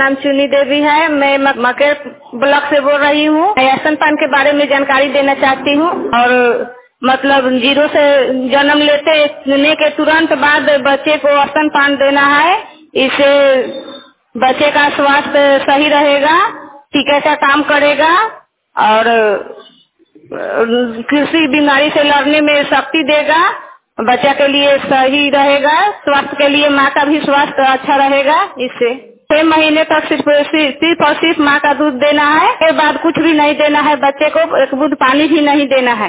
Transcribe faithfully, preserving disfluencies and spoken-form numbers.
नाम चुनी देवी है। मैं म- मकेर ब्लॉक से बोल रही हूँ। मैं स्तनपान के बारे में जानकारी देना चाहती हूँ। और मतलब जीरो से जन्म लेते लेने के तुरंत बाद बच्चे को स्तनपान देना है। इससे बच्चे का स्वास्थ्य सही रहेगा, टीके का काम करेगा और किसी बीमारी से लड़ने में शक्ति देगा। बच्चा के लिए सही रहेगा, स्वास्थ्य के लिए माँ का भी स्वास्थ्य अच्छा रहेगा। इससे छह महीने तक सिर्फ सिर्फ और सिर्फ माँ का दूध देना है। के बाद कुछ भी नहीं देना है, बच्चे को एक बूंद पानी भी नहीं देना है।